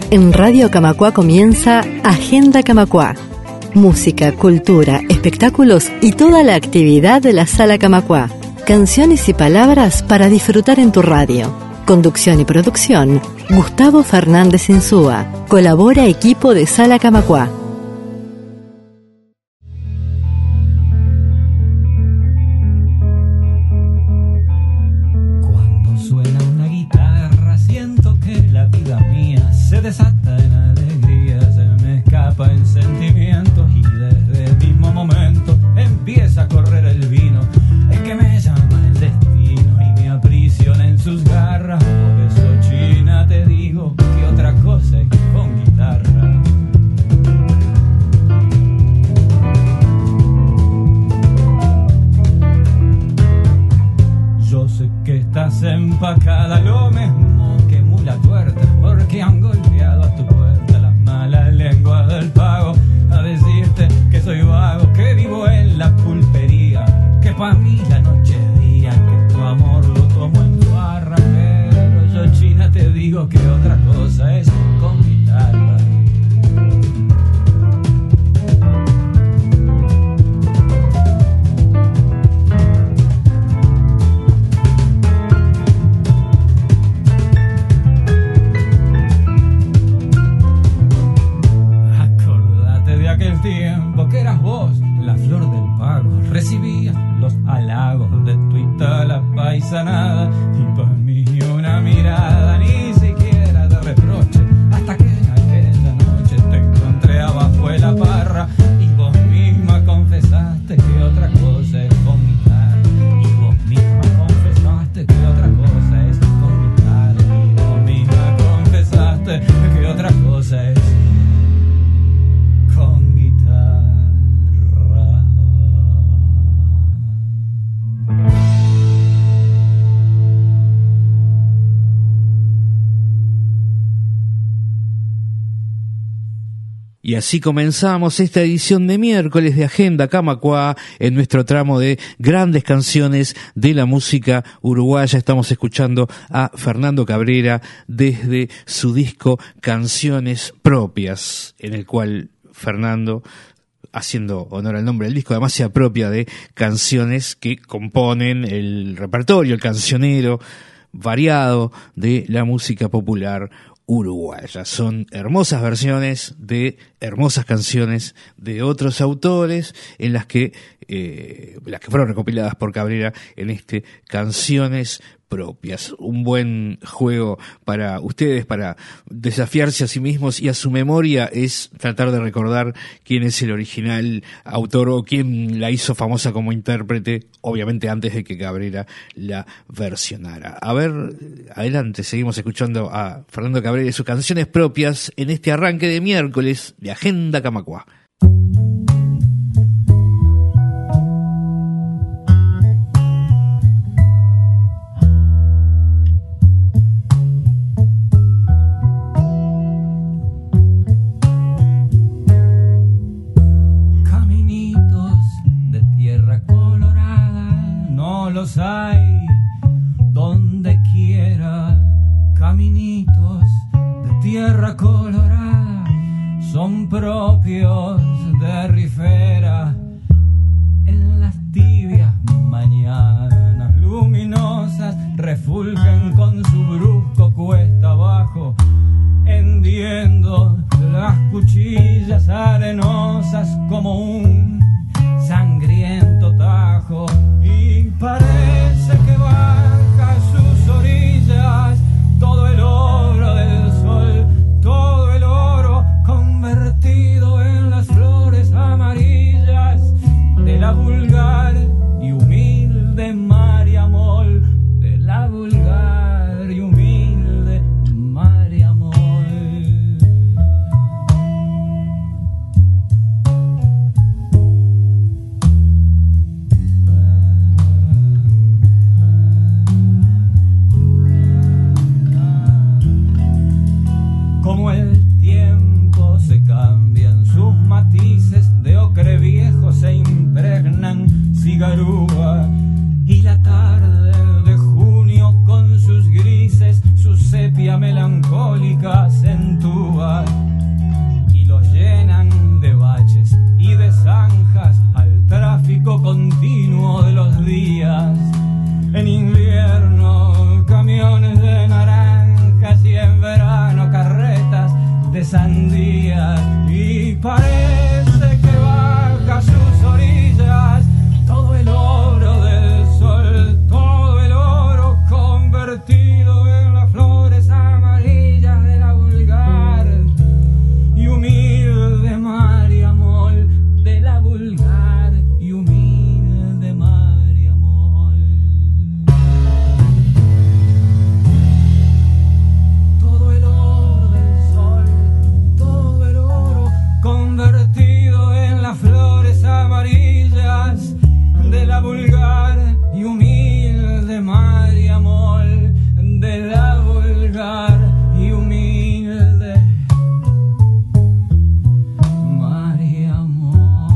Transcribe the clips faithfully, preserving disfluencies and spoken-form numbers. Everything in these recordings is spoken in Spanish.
En Radio Camacuá comienza Agenda Camacuá. Música, cultura, espectáculos y toda la actividad de la Sala Camacuá. Canciones y palabras para disfrutar en tu radio. Conducción y producción, Gustavo Fernández Insúa. Colabora equipo de Sala Camacuá. Cuando suena una guitarra, siento que la vida mía se desata en alegría, se me escapa en sentimientos y desde el mismo momento empieza a correr el vino. Es que me llama el destino y me aprisiona en sus garras. Por eso, China, te digo que otra cosa es con guitarra. Yo sé que estás empacada, lo mismo que mula tuerta, porque han golpeado a tu puerta las malas lenguas del pago, a decirte que soy vago, que vivo en la pulpería, que pa' mí la noche es día, que tu amor lo tomo en tu barra. Pero yo, China, te digo que otra cosa es con guitarra. Aquel tiempo que eras vos la flor del pago, recibías los halagos de tu itala paisanada y para mí una mirada, ni siquiera de reproche, hasta que en aquella noche te encontré abajo de la parra y vos misma confesaste que otra cosa es con guitarra, y vos misma confesaste que otra cosa es con guitarra, y vos misma confesaste que otra cosa es con guitarra. Y así comenzamos esta edición de miércoles de Agenda Camacuá en nuestro tramo de grandes canciones de la música uruguaya. Estamos escuchando a Fernando Cabrera desde su disco Canciones Propias, en el cual Fernando, haciendo honor al nombre del disco, además se apropia de canciones que componen el repertorio, el cancionero variado de la música popular uruguaya. Son hermosas versiones de hermosas canciones de otros autores en las que eh, las que fueron recopiladas por Cabrera en este Canciones Propias. Un buen juego para ustedes, para desafiarse a sí mismos y a su memoria, es tratar de recordar quién es el original autor o quién la hizo famosa como intérprete, obviamente antes de que Cabrera la versionara. A ver, adelante, seguimos escuchando a Fernando Cabrera y sus Canciones Propias en este arranque de miércoles de Agenda Camacuá. Los hay donde quiera, caminitos de tierra colorada, son propios de Rifera. En las tibias mañanas luminosas refulgen con su brusco cuesta abajo, hendiendo las cuchillas arenosas como un sangriento tajo, y parece que baja a sus orillas todo el oro del sol, todo el oro convertido en las flores amarillas de la vulgar y humilde María Mol, de la vulgar y humilde María Mol. Como el tiempo se cambian sus matices, de ocre viejo se impregnan cigarúa, y la tarde de junio con sus grises, su sepia melancólica acentúa sandías y parece que baja a sus orillas todo el oro del sol, todo el oro convertido en las flores amarillas de la vulgar y humilde Mariamol, de la vulgar y humilde Mariamol. Todo el oro del sol, todo el oro convertido en las flores amarillas de la vulgar y humilde Mariamol, de la vulgar y humilde Mariamol.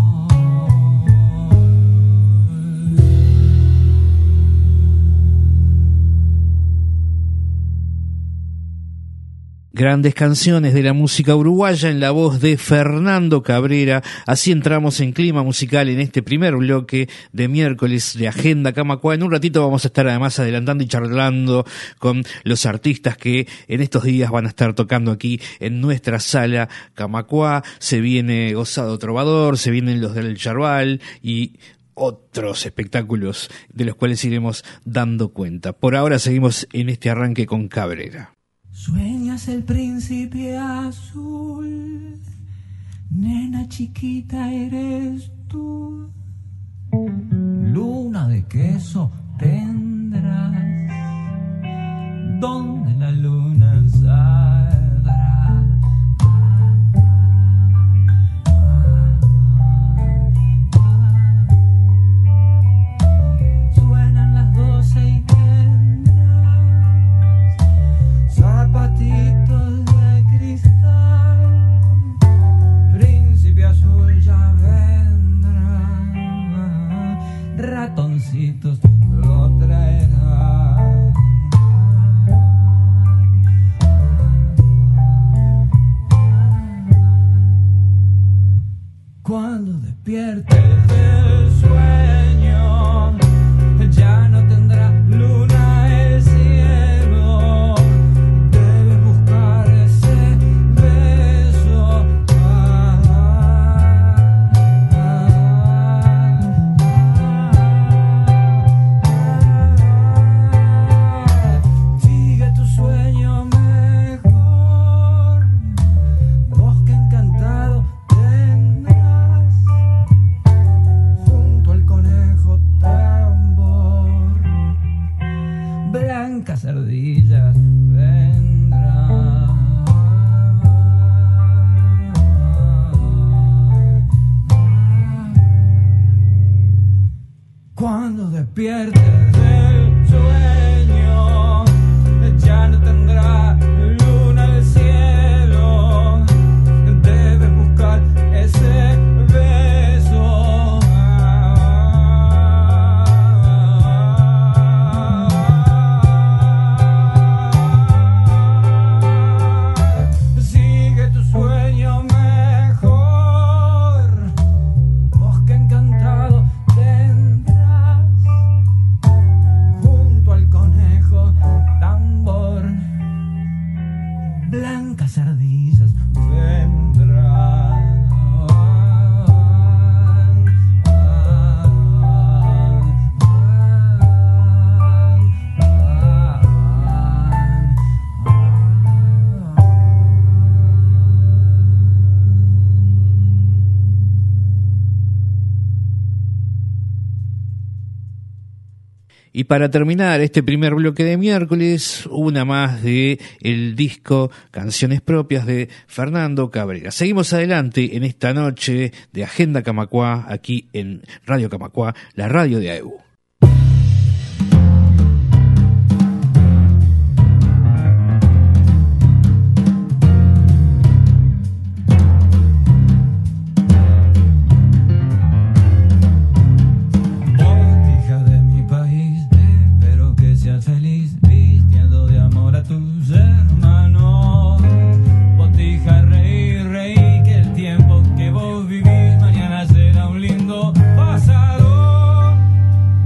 Grandes canciones de la música uruguaya en la voz de Fernando Cabrera. Así entramos en clima musical en este primer bloque de miércoles de Agenda Camacuá. En un ratito vamos a estar además adelantando y charlando con los artistas que en estos días van a estar tocando aquí en nuestra sala Camacuá. Se viene Osado Trovador, se vienen los del Charval y otros espectáculos de los cuales iremos dando cuenta. Por ahora seguimos en este arranque con Cabrera. Sueñas el príncipe azul, nena chiquita eres tú, luna de queso tendrás, donde la luna saldrá. Suenan las doce y zapatitos de cristal, príncipe azul ya vendrá, ratoncitos lo traerán. Cuando despiertes del sueño, ya no tendrá luna el cielo. Ardillas vendrán. Cuando despiertes del sueño, ya no tendrá luna el cielo. Debes buscar ese beso. Ardillas vendrán. Y para terminar este primer bloque de miércoles, una más de el disco Canciones Propias de Fernando Cabrera. Seguimos adelante en esta noche de Agenda Camacuá, aquí en Radio Camacuá, la radio de A E U. Feliz vistiendo de amor a tus hermanos. Botija, reí, reí, que el tiempo que vos vivís mañana será un lindo pasado.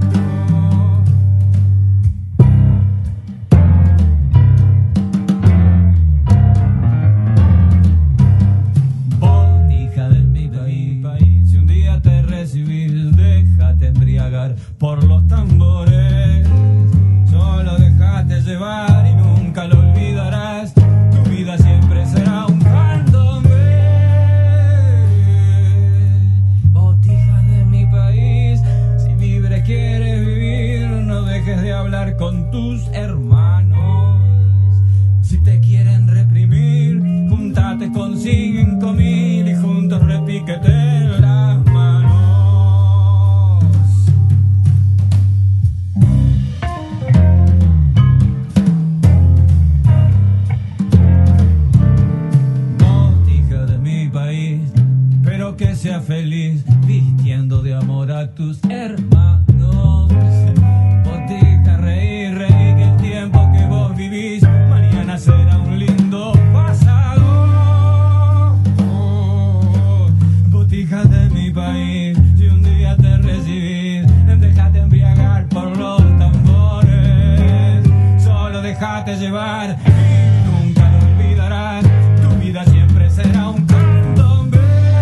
seas feliz vistiendo de amor a tus hermanos. Botija, reír, reír, que el tiempo que vos vivís mañana será un lindo pasado. Oh, botija de mi país, si un día te recibís, déjate embriagar por los tambores. Solo déjate llevar y nunca lo olvidarás. Tu vida siempre será un candombe.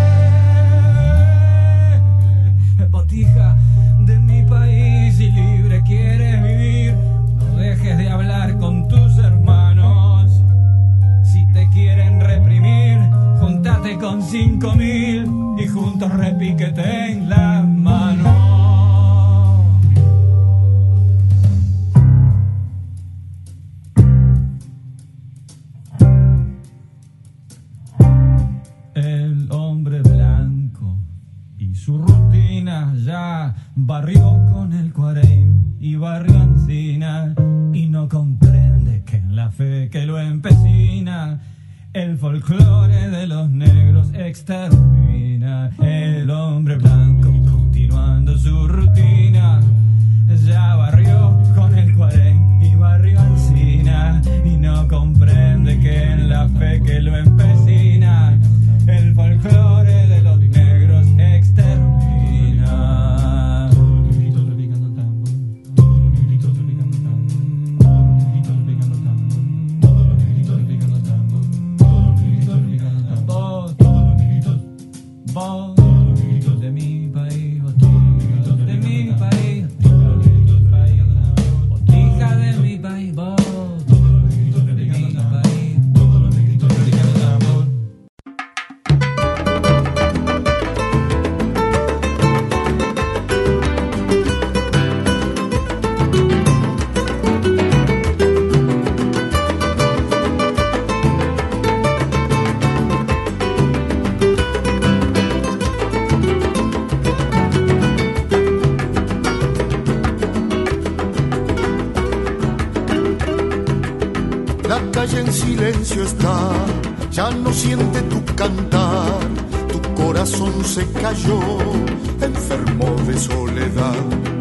Botija de mi país, si libre quieres vivir, no dejes de hablar con tus hermanos. Si te quieren reprimir, juntate con cinco mil y juntos repiquete en la mano. El hombre blanco y su rutina ya barrió con el Cuareim y barrió Encina, y no comprende que en la fe que lo empecina el folclore de los negros extermina. El hombre blanco, continuando su rutina, ya barrió con el Cuareim y barrió Encina, y no comprende que en la fe que lo empecina el folclore de los negros extermina. Vos, vos de mi país, vos de mi país, botija de mi país, vos de mi país. En silencio está, ya no siente tu cantar, tu corazón se cayó, enfermo de soledad.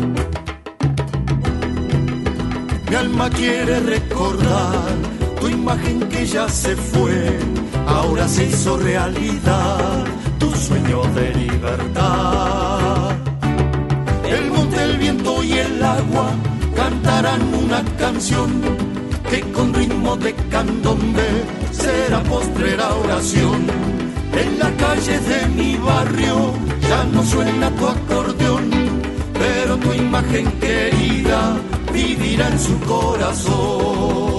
Mi alma quiere recordar tu imagen que ya se fue, ahora se hizo realidad tu sueño de libertad. El monte, el viento y el agua cantarán una canción que con ritmo de candombe será postrera oración. En la calle de mi barrio ya no suena tu acordeón, pero tu imagen querida vivirá en su corazón.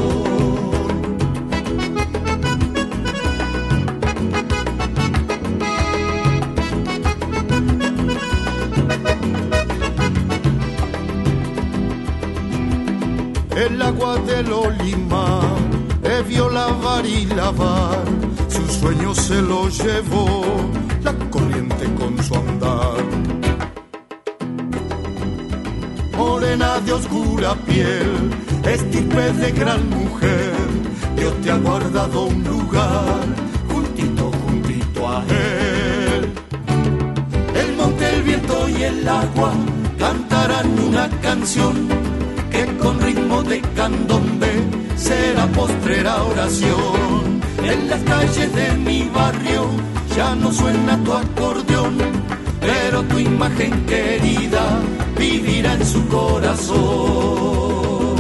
El agua del Olima debió lavar y lavar, su sueño se lo llevó la corriente con su andar. Morena de oscura piel, estirpe de gran mujer, Dios te ha guardado un lugar juntito, juntito a él. El monte, el viento y el agua cantarán una canción que con ritmo de candombe será postrera oración. En las calles de mi barrio ya no suena tu acordeón, pero tu imagen querida vivirá en su corazón.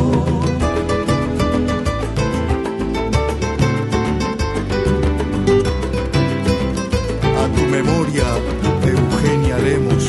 A tu memoria, Eugenia Lemos.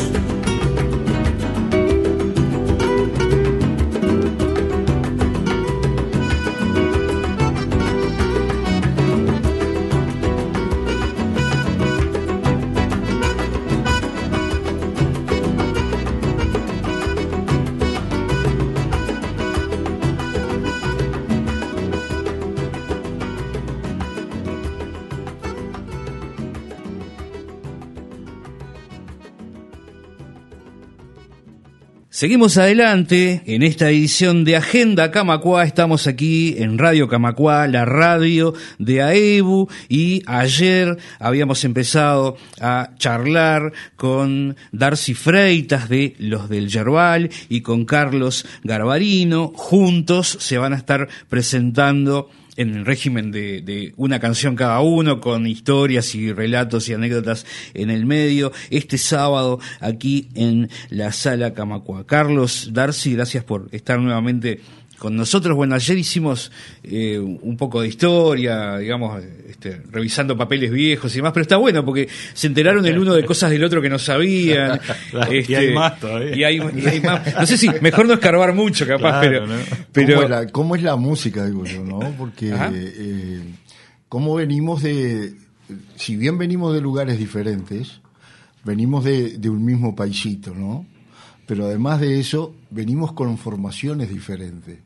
Seguimos adelante en esta edición de Agenda Camacuá. Estamos en esta edición de Agenda Camacuá. Estamos aquí en Radio Camacuá, la radio de AEBU, y ayer habíamos empezado a charlar con Darcy Freitas de Los del Yerbal y con Carlos Garbarino. Juntos se van a estar presentando en el régimen de, de una canción cada uno, con historias y relatos y anécdotas en el medio, este sábado aquí en la Sala Camacuá. Carlos, Darcy, gracias por estar nuevamente con nosotros. Bueno, ayer hicimos eh, un poco de historia, digamos, este, revisando papeles viejos y demás, pero está bueno porque se enteraron el uno de cosas del otro que no sabían. Claro, este, y hay más todavía. Y hay, y hay más. No sé si, mejor no escarbar mucho, capaz, Claro, pero... ¿no? pero ¿Cómo, es la, ¿Cómo es la música, digo yo, no? Porque, eh, ¿cómo venimos de... Si bien venimos de lugares diferentes, venimos de, de un mismo paisito, ¿no? Pero además de eso, venimos con formaciones diferentes.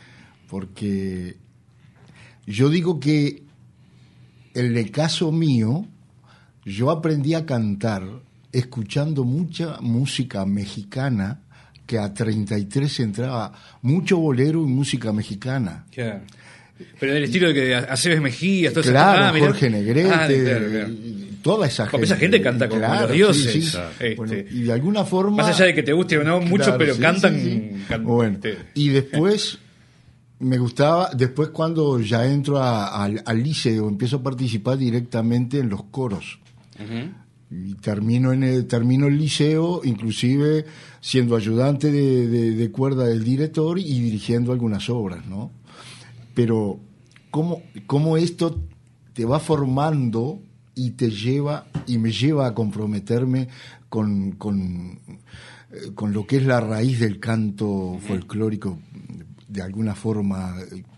Porque yo digo que en el caso mío, yo aprendí a cantar escuchando mucha música mexicana, que a treinta y tres entraba mucho bolero y música mexicana. Claro. Pero del estilo de que Aceves Mejías, todo Claro, eso. Ah, Jorge Negrete, ah, claro, claro. toda esa gente. Esa gente canta como claro, los dioses. sí, sí. Este, Bueno, y de alguna forma... Más allá de que te guste o no mucho, Claro, pero sí, cantan... sí, sí. Can, bueno, este. y después me gustaba, después cuando ya entro a, a, al liceo, empiezo a participar directamente en los coros. Uh-huh. Y termino, en el, termino el liceo, inclusive siendo ayudante de, de, de cuerda del director y dirigiendo algunas obras, ¿no? Pero cómo, cómo esto te va formando y te lleva, y me lleva a comprometerme con, con, con lo que es la raíz del canto folclórico. De alguna forma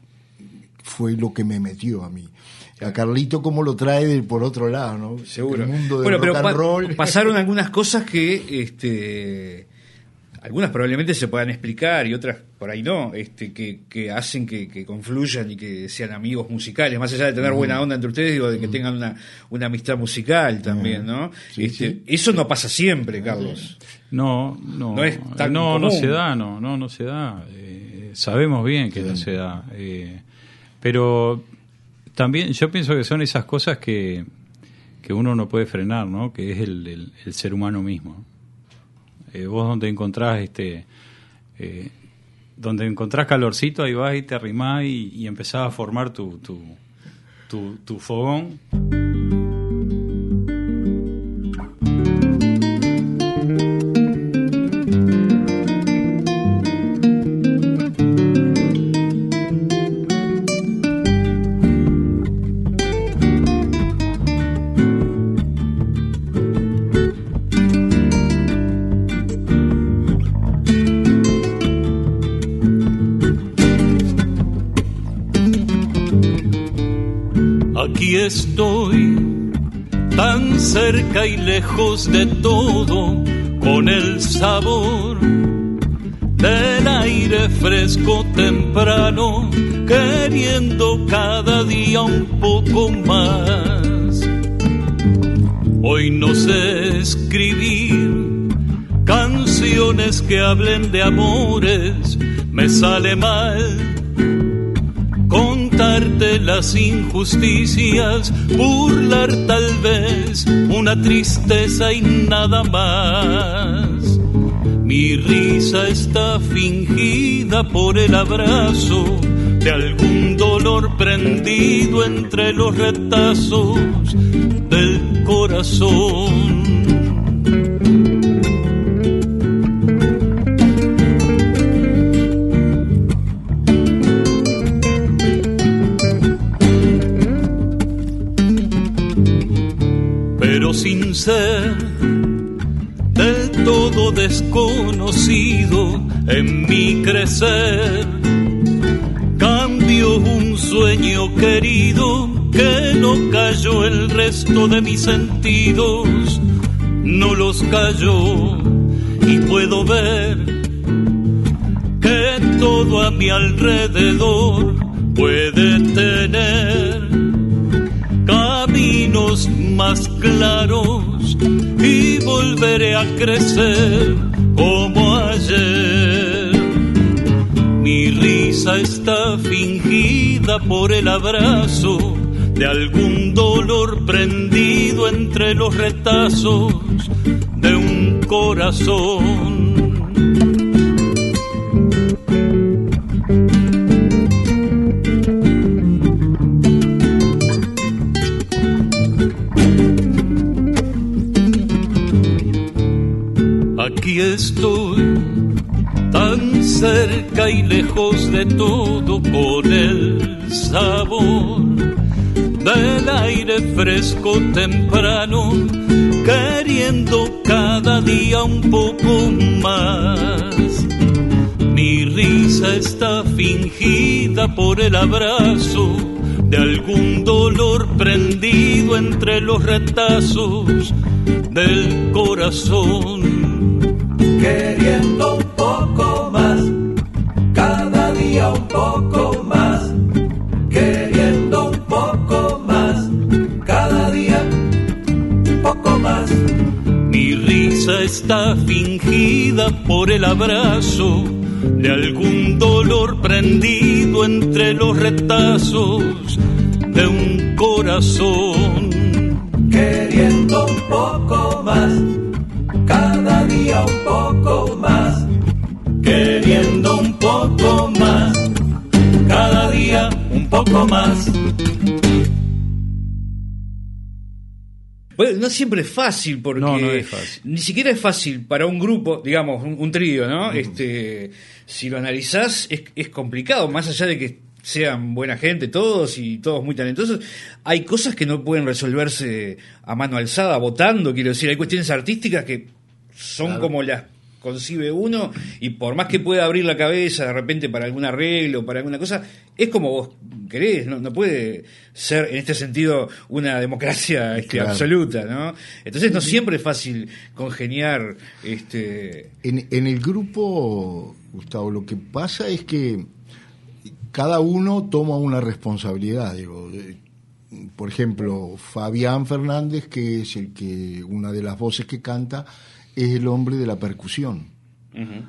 fue lo que me metió a mí. A Carlito como lo trae de, por otro lado, ¿no? Seguro. El mundo del bueno, rock pero and pa- roll. pasaron algunas cosas que, este, algunas probablemente se puedan explicar y otras por ahí no, este, que, que hacen que, que confluyan y que sean amigos musicales, más allá de tener uh-huh. buena onda entre ustedes, digo, de que uh-huh. tengan una, una amistad musical también, ¿no? Sí, este, sí. Eso no pasa siempre, Carlos. No, no, No es tan no, común. no se da, no, no, no se da. Eh, sabemos bien que sí. no se da, eh, pero también yo pienso que son esas cosas que, que uno no puede frenar, ¿no? Que es el, el, el ser humano mismo. Eh, vos donde encontrás este, eh, donde encontrás calorcito, ahí vas y te arrimás y, y empezás a formar tu, tu, tu, tu fogón. Aquí estoy, tan cerca y lejos de todo, con el sabor del aire fresco temprano, queriendo cada día un poco más. Hoy no sé escribir canciones que hablen de amores, me sale mal contarte las injusticias, burlar tal vez una tristeza y nada más. Mi risa está fingida por el abrazo de algún dolor prendido entre los retazos del corazón. Sin ser del todo desconocido en mi crecer, cambio un sueño querido que no cayó el resto de mis sentidos, no los cayó y puedo ver que todo a mi alrededor puede tener caminos más claros y volveré a crecer como ayer. risa está fingida por el abrazo de algún dolor prendido entre los retazos de un corazón. Aquí estoy, tan cerca y lejos de todo, con el sabor del aire fresco temprano, queriendo cada día un poco más. Mi risa está fingida por el abrazo de algún dolor prendido entre los retazos del corazón. Queriendo un poco más, cada día un poco más. Queriendo un poco más, cada día un poco más. Mi risa está fingida por el abrazo de algún dolor prendido entre los retazos de un corazón. Queriendo un poco más, cada día un poco más. Queriendo un poco más, cada día un poco más. Bueno, no siempre es fácil, porque No, no es fácil. ni siquiera es fácil para un grupo, digamos, un, un trío, ¿no? Uh-huh. Este, si lo analizás, es, es complicado, más allá de que sean buena gente todos y todos muy talentosos, hay cosas que no pueden resolverse a mano alzada, votando, quiero decir, hay cuestiones artísticas que son claro. como las concibe uno, y por más que pueda abrir la cabeza de repente para algún arreglo, para alguna cosa, es como vos querés, no, no puede ser en este sentido una democracia este, claro. absoluta, ¿no? Entonces no siempre es fácil congeniar. Este... En, en el grupo, Gustavo, lo que pasa es que cada uno toma una responsabilidad, digo. Por ejemplo, Fabián Fernández, que es el que una de las voces que canta, es el hombre de la percusión. Uh-huh.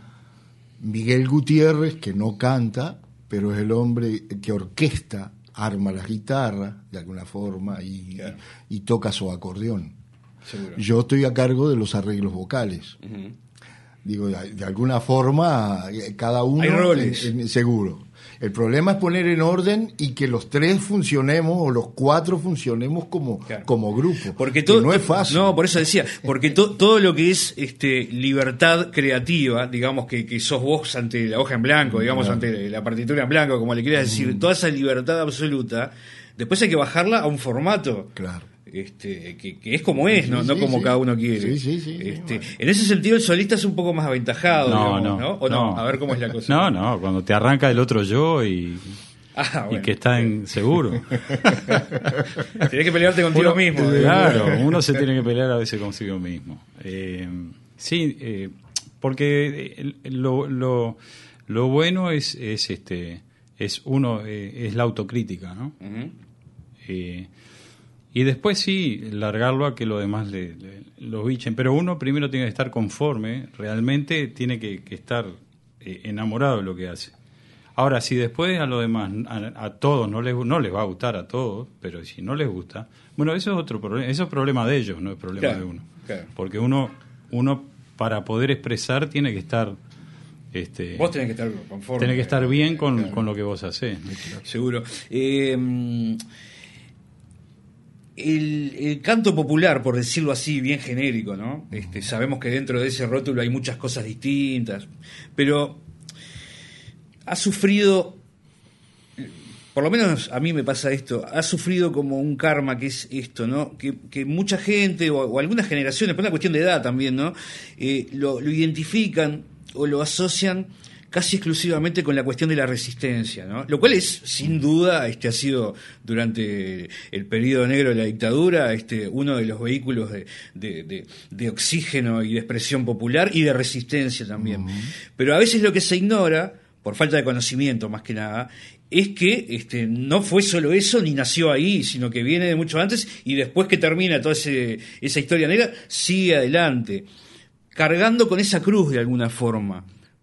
Miguel Gutiérrez, que no canta, pero es el hombre que orquesta, arma la guitarra de alguna forma y, claro. y, y toca su acordeón. Seguro. Yo estoy a cargo de los arreglos vocales. Uh-huh. Digo, de, de alguna forma, cada uno... Hay roles. En, en, seguro. El problema es poner en orden y que los tres funcionemos o los cuatro funcionemos como, claro. como grupo. Porque todo, no es fácil. No, por eso decía, porque to, todo lo que es este libertad creativa, digamos que, que sos vos ante la hoja en blanco, digamos claro. ante la partitura en blanco, como le quieras decir, mm. toda esa libertad absoluta, después hay que bajarla a un formato. Claro. Este, que, que es como es, no, sí, no como sí. cada uno quiere. Sí, sí, sí, este, bueno. En ese sentido el solista es un poco más aventajado, no, digamos, no, ¿no? ¿O no? no? A ver cómo es la cosa. No, no, cuando te arranca el otro yo y, ah, bueno. y que está en seguro. Tienes que pelearte contigo uno, mismo. Claro, uno se tiene que pelear a veces consigo mismo. Eh, sí, eh, porque lo, lo, lo bueno es, es este es uno eh, es la autocrítica, ¿no? Uh-huh. Eh, Y después sí, largarlo a que los demás le, le, lo bichen. Pero uno primero tiene que estar conforme, realmente tiene que, que estar eh, enamorado de lo que hace. Ahora, si después a los demás, a, a todos, no les, no les va a gustar a todos, pero si no les gusta, bueno, eso es otro problema, eso es problema de ellos, no es problema claro, de uno. Claro. Porque uno, uno para poder expresar tiene que estar... Este, vos tenés que estar conforme. Tenés que estar bien con, claro. con lo que vos hacés. Seguro. Eh... El, el canto popular, por decirlo así, bien genérico, ¿no? Este, sabemos que dentro de ese rótulo hay muchas cosas distintas, pero ha sufrido, por lo menos a mí me pasa esto, ha sufrido como un karma que es esto, ¿no? Que, que mucha gente, o, o algunas generaciones, por una cuestión de edad también, ¿no? Eh, lo, lo identifican o lo asocian casi exclusivamente con la cuestión de la resistencia, ¿no? Lo cual es, sin duda, este ha sido durante el periodo negro de la dictadura este uno de los vehículos de, de, de, de oxígeno y de expresión popular y de resistencia también. Uh-huh. Pero a veces lo que se ignora, por falta de conocimiento más que nada, es que este no fue solo eso, ni nació ahí, sino que viene de mucho antes y después que termina toda ese, esa historia negra, sigue adelante, cargando con esa cruz de alguna forma.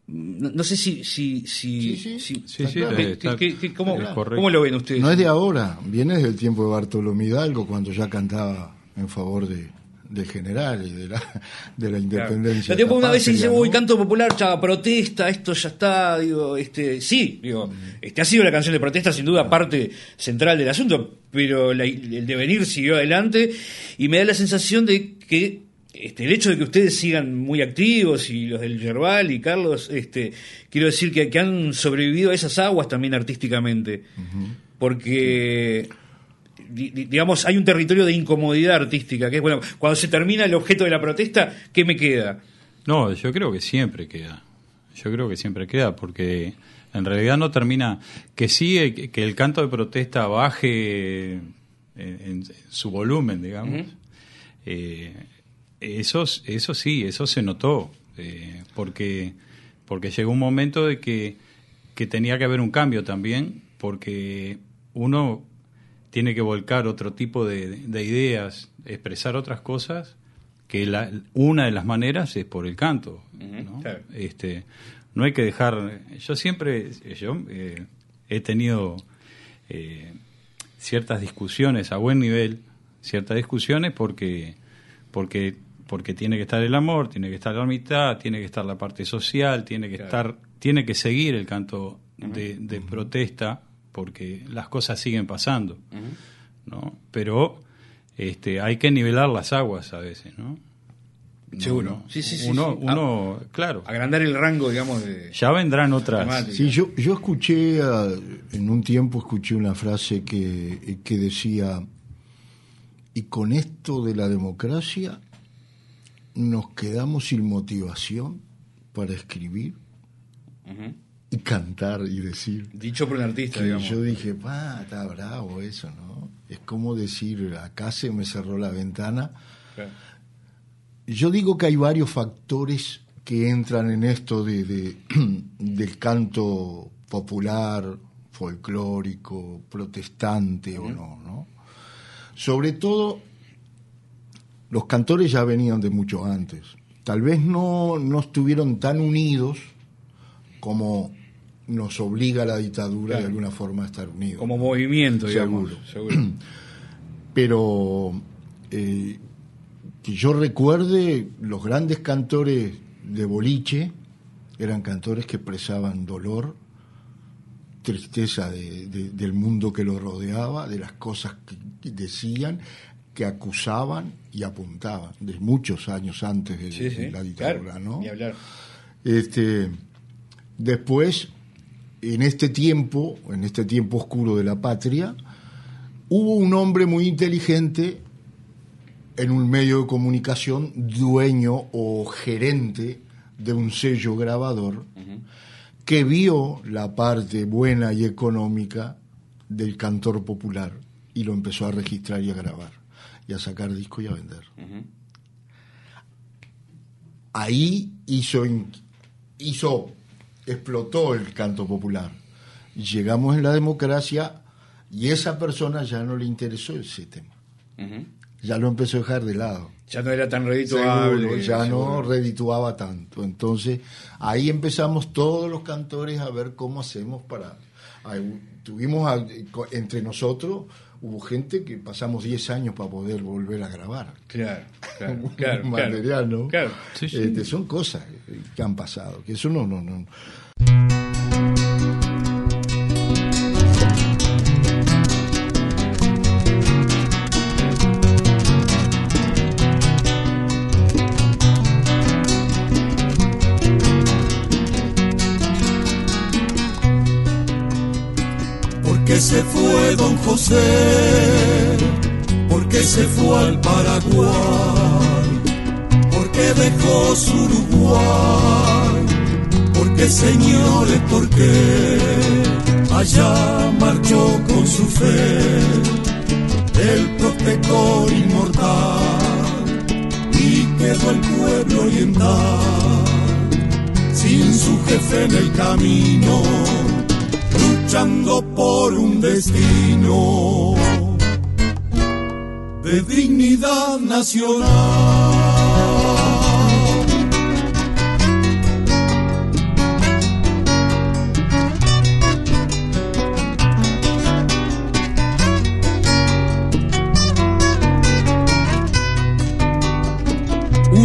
no, no sé si... si, si, Sí, sí. si- Sí, sí, ¿qué- está- qué- qué- cómo, es correcto. ¿Cómo lo ven ustedes? No es de ahora, viene desde el tiempo de Bartolomé Hidalgo, cuando ya cantaba en favor de, del general y de la, de la independencia. Claro. Tipo, una vez se dice, patria, uy, ¿no? canto popular, ya, protesta, esto ya está, digo, este, sí, digo, este ha sido la canción de protesta, sin duda, parte central del asunto, pero la- el devenir siguió adelante, y me da la sensación de que este, el hecho de que ustedes sigan muy activos, y los del Yerbal y Carlos, este, quiero decir que, que han sobrevivido a esas aguas también artísticamente, porque... di- di- digamos, hay un territorio de incomodidad artística, que es, bueno, cuando se termina el objeto de la protesta, ¿qué me queda? No, yo creo que siempre queda. Yo creo que siempre queda, porque en realidad no termina. Que sí, eh, que el canto de protesta baje en, en su volumen, digamos. Ujú. eh, eso, eso sí, eso se notó. eh, porque, porque llegó un momento de que, que tenía que haber un cambio también, porque uno tiene que volcar otro tipo de, de ideas, expresar otras cosas, que la, una de las maneras es por el canto, ¿no? Claro. Este, no hay que dejar... Yo siempre yo eh, he tenido eh, ciertas discusiones a buen nivel, ciertas discusiones porque, porque, porque tiene que estar el amor, tiene que estar la mitad, tiene que estar la parte social, tiene que Claro. estar, tiene que seguir el canto de, de protesta, porque las cosas siguen pasando, ¿no? Pero este, hay que nivelar las aguas a veces, ¿no? Seguro. No, no. Sí, sí, sí, Uno, sí. uno claro, Agrandar el rango, digamos, de... ya vendrán otras. temática. Sí, yo, yo escuché, ah, en un tiempo escuché una frase que, que decía, y con esto de la democracia nos quedamos sin motivación para escribir Ujú. y cantar y decir. Dicho por un artista, Que digamos. yo dije, pa, está bravo eso, ¿no? Es como decir, acá se me cerró la ventana. Claro. Yo digo que hay varios factores que entran en esto de, de- del canto popular, folclórico, protestante o no, ¿no? Sobre todo, los cantores ya venían de mucho antes. Tal vez no, no estuvieron tan unidos como nos obliga la dictadura Claro. de alguna forma a estar unidos. Como movimiento, digamos. Seguro. Seguro. Pero eh, que yo recuerde, los grandes cantores de boliche eran cantores que expresaban dolor, tristeza de- de- del mundo que los rodeaba, de las cosas que, que decían, que acusaban y apuntaban, de muchos años antes de, Sí, de sí. la dictadura, Claro. ¿no? Ni hablar. Este, después, en este tiempo, en este tiempo oscuro de la patria, hubo un hombre muy inteligente en un medio de comunicación, dueño o gerente de un sello grabador, que vio la parte buena y económica del cantor popular y lo empezó a registrar y a grabar, y a sacar discos y a vender. Ahí hizo, in- hizo, explotó el canto popular. Llegamos en la democracia y esa persona ya no le interesó ese tema. Ujú. Ya lo empezó a dejar de lado. Ya no era tan redituable. Seguro, ya no seguro. redituaba tanto. Entonces, ahí empezamos todos los cantores a ver cómo hacemos para... ahí tuvimos, a- co- entre nosotros, hubo gente que pasamos diez años para poder volver a grabar. Claro, claro, claro. Material, ¿no? Claro. Sí, sí. Este, son cosas que han pasado, que eso no, no, no. ¿Por qué se fue don José? ¿Por qué se fue al Paraguay? ¿Por qué dejó su Uruguay? ¿Por qué, señores, por qué allá marchó con su fe el protector inmortal y quedó el pueblo oriental sin su jefe en el camino, luchando por un destino de dignidad nacional?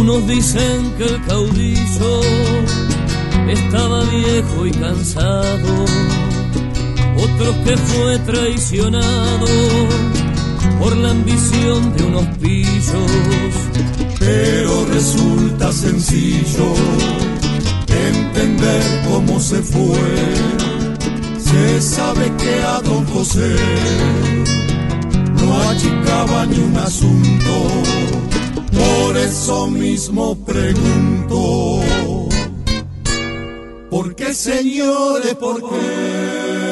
Unos dicen que el caudillo estaba viejo y cansado, otros que fue traicionado por la ambición de unos pillos. Pero resulta sencillo entender cómo se fue. Se sabe que a don José no achicaba ni un asunto. Por eso mismo pregunto, ¿por qué, señores, por qué?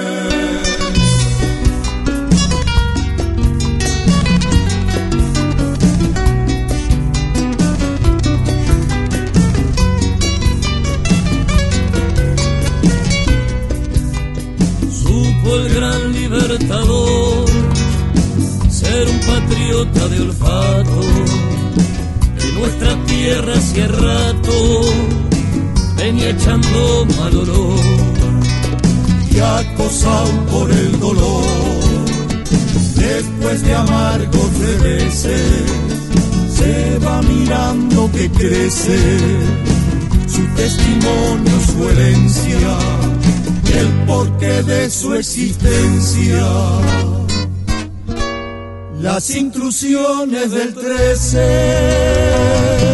El gran libertador ser un patriota de olfato, de nuestra tierra hace rato venía echando mal olor, y acosado por el dolor, después de amargos reveses, se va mirando que crece su testimonio, su herencia, el porqué de su existencia. Las intrusiones del trece.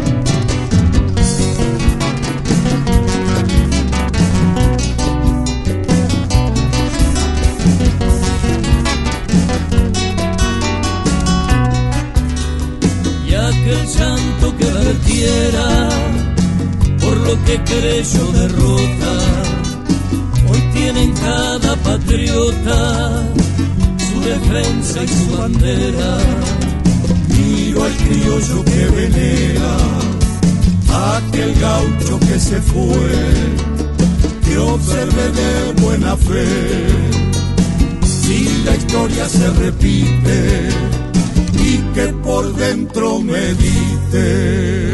Y aquel llanto que vertiera por lo que creyó derrota, hoy tienen cada patriota su defensa y su bandera. Miro al criollo que venera, aquel gaucho que se fue, que observe de buena fe si la historia se repite y que por dentro medite.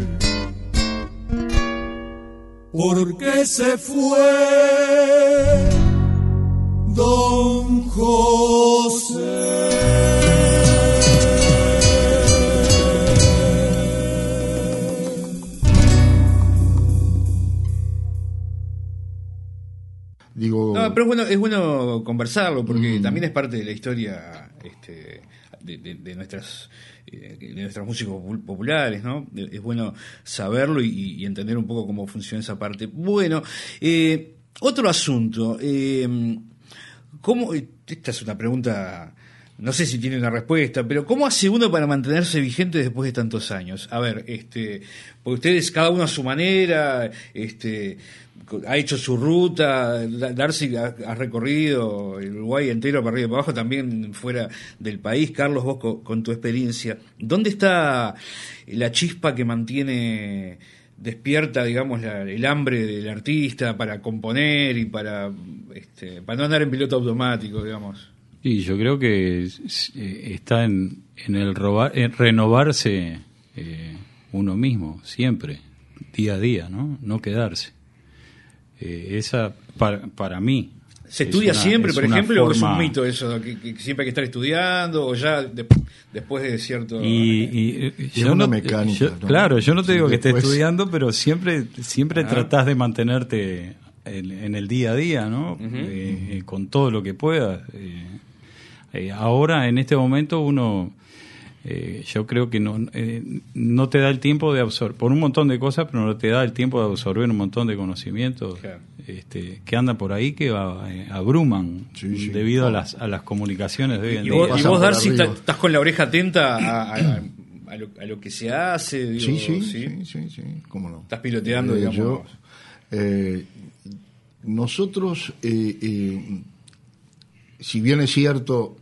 ¿Por qué se fue don José? Digo, no, pero es bueno, es bueno conversarlo porque mm. también es parte de la historia este, de, de, de nuestras de nuestros músicos populares, ¿no? Es bueno saberlo y, y entender un poco cómo funciona esa parte. Bueno, eh, otro asunto. Eh, ¿cómo, esta es una pregunta, no sé si tiene una respuesta, pero ¿cómo hace uno para mantenerse vigente después de tantos años? A ver, este, porque ustedes cada uno a su manera, este, ha hecho su ruta, Darcy ha, ha recorrido el Uruguay entero para arriba y para abajo, también fuera del país. Carlos, vos con, con tu experiencia, ¿dónde está la chispa que mantiene despierta, digamos, la, el hambre del artista para componer y para, este, para no andar en piloto automático, digamos? Y yo creo que está en, en el robar, en renovarse eh, uno mismo, siempre, día a día, ¿no? No quedarse. Eh, esa, para, para mí... ¿Se estudia una, siempre, por ejemplo, forma... o es un mito eso, que, que siempre hay que estar estudiando, o ya de, después de cierto... Y, y, y yo una no, mecánica, yo, ¿no? Claro, yo no te sí, digo que después... estés estudiando, pero siempre, siempre ah. tratás de mantenerte en, en el día a día, ¿no? Uh-huh. Eh, eh, con todo lo que puedas. Eh, eh, ahora, en este momento, uno... Eh, yo creo que no eh, no te da el tiempo de absorber, por un montón de cosas, pero no te da el tiempo de absorber un montón de conocimientos claro. este, que andan por ahí que eh, abruman sí, sí, claro. a las a las comunicaciones de hoy en y día. Vos, y vos, Darcy, estás con la oreja atenta a, a, a, lo, a lo que se hace. Digo, sí, sí, sí, sí, sí, sí, cómo no. Estás piloteando, eh, digamos. Yo, eh, nosotros, eh, eh, si bien es cierto...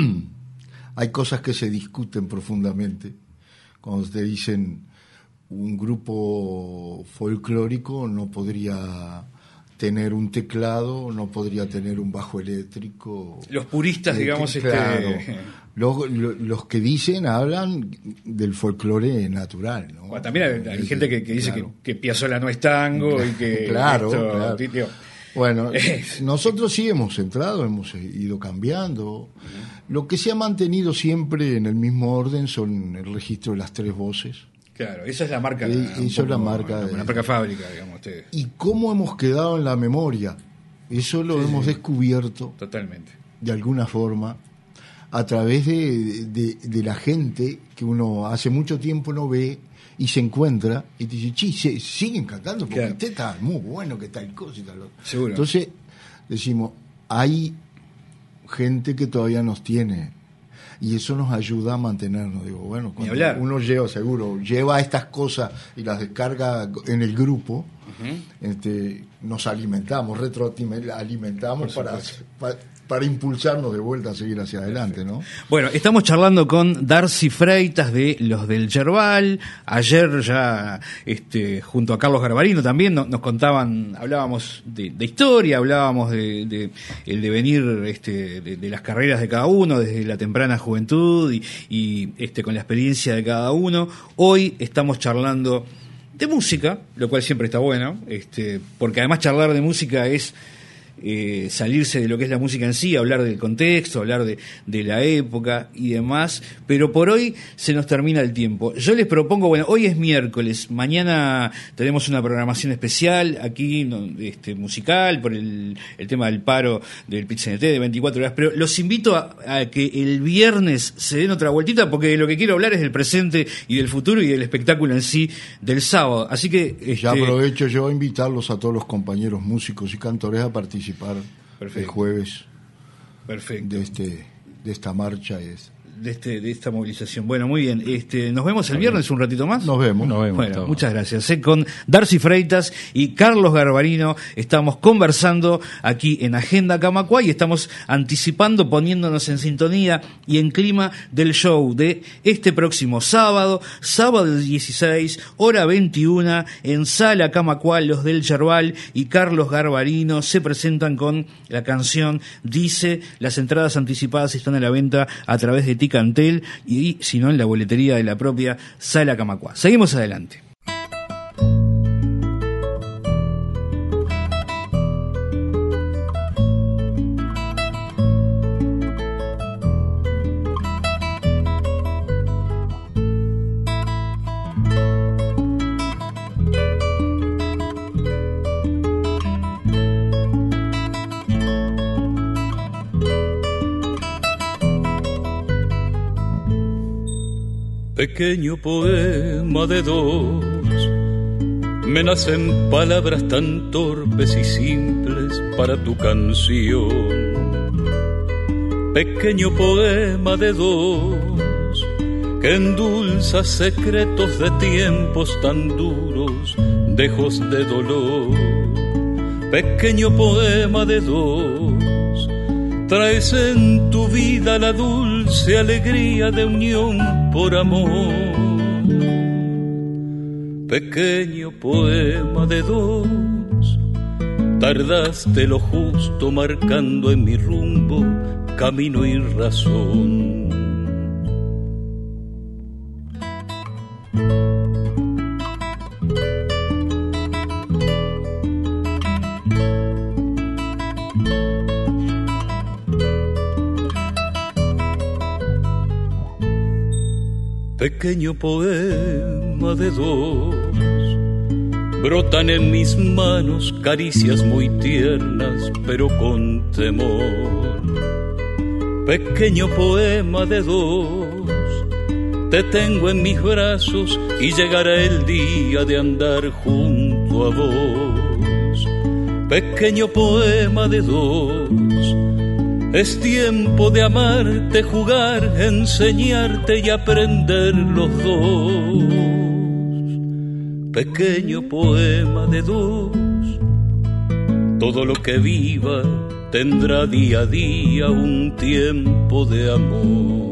hay cosas que se discuten profundamente. Cuando te dicen un grupo folclórico no podría tener un teclado, no podría tener un bajo eléctrico. Los puristas, eh, digamos, claro, este... los, los, los que dicen, hablan del folclore natural, ¿no? Bueno, también hay, hay gente que, que dice claro. que, que Piazzolla no es tango y que... Claro, esto, claro. Tío, bueno, nosotros sí hemos entrado, hemos ido cambiando. Lo que se ha mantenido siempre en el mismo orden son el registro de las tres voces. Claro, esa es la marca. Eh, eso es la marca. La, de, la marca fábrica, digamos ustedes. Y cómo hemos quedado en la memoria. Eso lo Sí, hemos sí. descubierto. Totalmente. De alguna forma. A través de, de, de la gente que uno hace mucho tiempo no ve y se encuentra y te dice, sí, se, siguen cantando porque Claro. usted está muy bueno, que tal cosa y tal otra. Seguro. Entonces, decimos, hay gente que todavía nos tiene y eso nos ayuda a mantenernos. Digo, bueno, Ni cuando hablar. uno lleva, seguro, lleva estas cosas y las descarga en el grupo, Ujú. este, nos alimentamos, retroalimentamos Por para, supuesto. para, para impulsarnos de vuelta a seguir hacia adelante, ¿no? Bueno, estamos charlando con Darcy Freitas de Los del Yerbal. Ayer ya, este, junto a Carlos Garbarino también no- nos contaban, hablábamos de, de historia, hablábamos de, de el devenir este, de, de las carreras de cada uno desde la temprana juventud y, y este, con la experiencia de cada uno. Hoy estamos charlando de música, lo cual siempre está bueno, este, porque además charlar de música es eh, salirse de lo que es la música en sí, hablar del contexto, hablar de, de la época y demás, pero por hoy se nos termina el tiempo. Yo les propongo, bueno, hoy es miércoles, mañana tenemos una programación especial aquí, no, este, musical, por el, el tema del paro del Pit-C N T de veinticuatro horas, pero los invito a, a que el viernes se den otra vueltita, porque de lo que quiero hablar es del presente y del futuro y del espectáculo en sí del sábado. Así que Ya este, aprovecho yo a invitarlos a todos los compañeros músicos y cantores a participar Perfecto. el jueves perfecto. de este de esta marcha. Y es. de este de esta movilización. Bueno, muy bien. Este, nos vemos el viernes un ratito más. Nos vemos. Nos vemos. Bueno, todos. muchas gracias. Eh, Con Darcy Freitas y Carlos Garbarino estamos conversando aquí en Agenda Camacuá y estamos anticipando, poniéndonos en sintonía y en clima del show de este próximo sábado, sábado dieciséis, hora veintiuna, en Sala Camacuá. Los del Yerbal y Carlos Garbarino se presentan con la canción Dice. Las entradas anticipadas están a la venta a través de Ticantel y, si no, en la boletería de la propia Sala Camacuá. Seguimos adelante. Pequeño poema de dos, me nacen palabras tan torpes y simples para tu canción. Pequeño poema de dos, que endulza secretos de tiempos tan duros, dejos de dolor. Pequeño poema de dos, traes en tu vida la dulce alegría de unión por amor. Pequeño poema de dos, tardaste lo justo marcando en mi rumbo camino y razón. Pequeño poema de dos, brotan en mis manos caricias muy tiernas, pero con temor. Pequeño poema de dos, te tengo en mis brazos y llegará el día de andar junto a vos. Pequeño poema de dos, es tiempo de amarte, jugar, enseñarte y aprender los dos. Pequeño poema de dos, todo lo que viva tendrá día a día un tiempo de amor.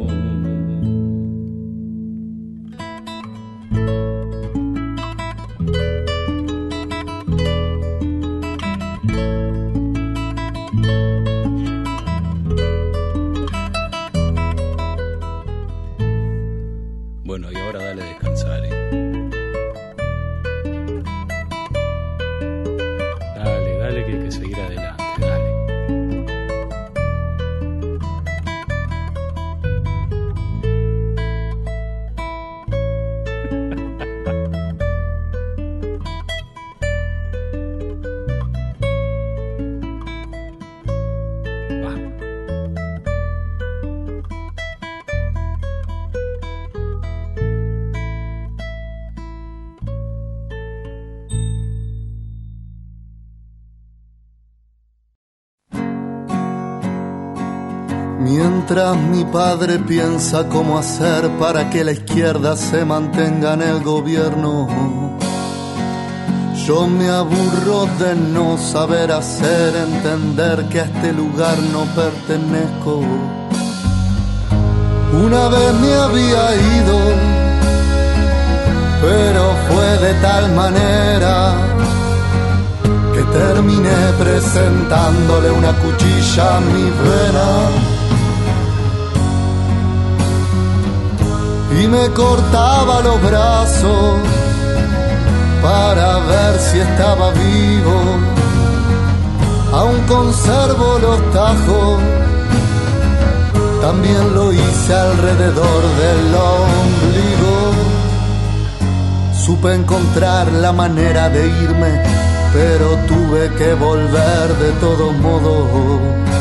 Bueno, y ahora dale a descansar, ¿eh? Dale, dale que hay que seguir adelante, dale. mientras mi padre piensa cómo hacer para que la izquierda se mantenga en el gobierno, yo me aburro de no saber hacer entender que a este lugar no pertenezco. Una vez me había ido, pero fue de tal manera que terminé presentándole una cuchilla a mi vena y me cortaba los brazos para ver si estaba vivo. Aún conservo los tajos, también lo hice alrededor del ombligo. Supe encontrar la manera de irme, pero tuve que volver de todos modos.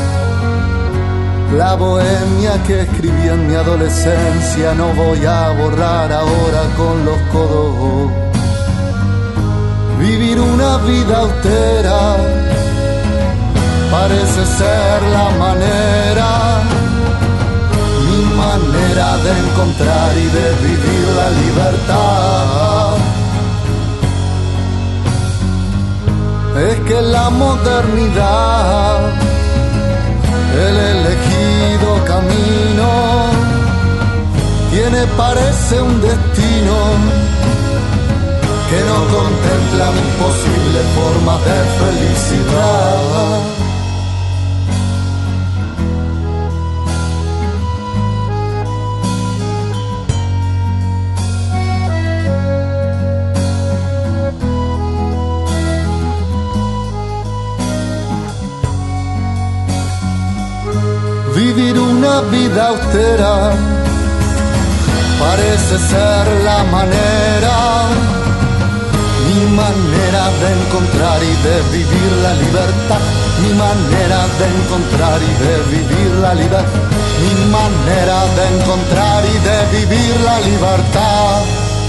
La bohemia que escribí en mi adolescencia no voy a borrar ahora con los codos. Vivir una vida austera parece ser la manera, mi manera de encontrar y de vivir la libertad. Es que la modernidad, el elegido camino, tiene parece un destino que no contempla imposibles formas de felicidad. Vivir una vida austera parece ser la manera, mi manera de encontrar y de vivir la libertad, mi manera de encontrar y de vivir la libertad, mi manera de encontrar y de vivir la libertad.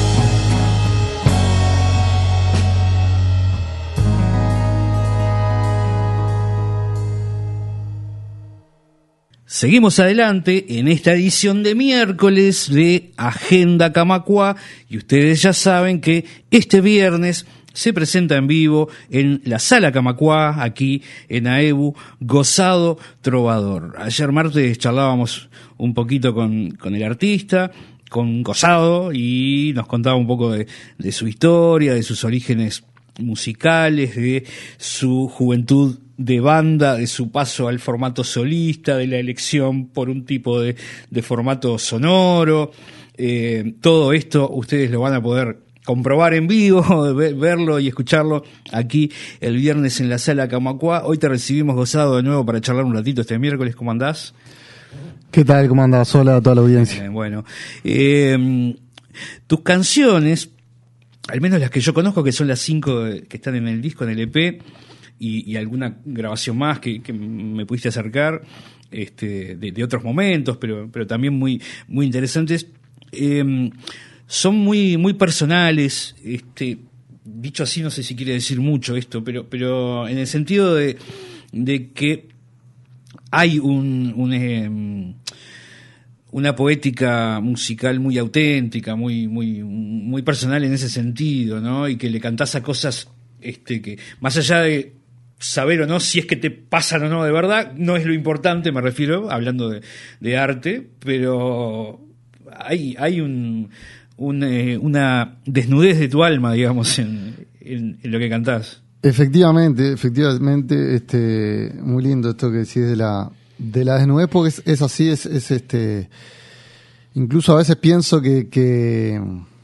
Seguimos adelante en esta edición de miércoles de Agenda Camacuá y ustedes ya saben que este viernes se presenta en vivo en la Sala Camacuá, aquí en AEBU, Gozado Trovador. Ayer martes charlábamos un poquito con, con el artista, con Gozado, y nos contaba un poco de, de su historia, de sus orígenes musicales, de su juventud de banda, de su paso al formato solista, de la elección por un tipo de, de formato sonoro. Eh, todo esto ustedes lo van a poder comprobar en vivo, verlo y escucharlo aquí el viernes en la Sala Camacuá. Hoy te recibimos, Gozado, de nuevo para charlar un ratito este miércoles. ¿Cómo andás? ¿Qué tal? ¿Cómo andás? Hola a toda la audiencia. Eh, bueno, eh, tus canciones, al menos las que yo conozco, que son las cinco que están en el disco, en el E P, y, y alguna grabación más que, que me pudiste acercar, este, de, de otros momentos, pero, pero también muy, muy interesantes. Eh, son muy, muy personales, este, dicho así, no sé si quiere decir mucho esto, pero, pero en el sentido de, de que hay un, un eh, una poética musical muy auténtica, muy, muy, muy personal en ese sentido, ¿no? Y que le cantás a cosas, este, que más allá de saber o no si es que te pasan o no de verdad, no es lo importante, me refiero, hablando de, de arte, pero hay, hay un, un eh, una desnudez de tu alma, digamos, en, en, en lo que cantás. Efectivamente, efectivamente, este, muy lindo esto que decís de la, de la desnudez, porque es, es así, es, es este, incluso a veces pienso que, que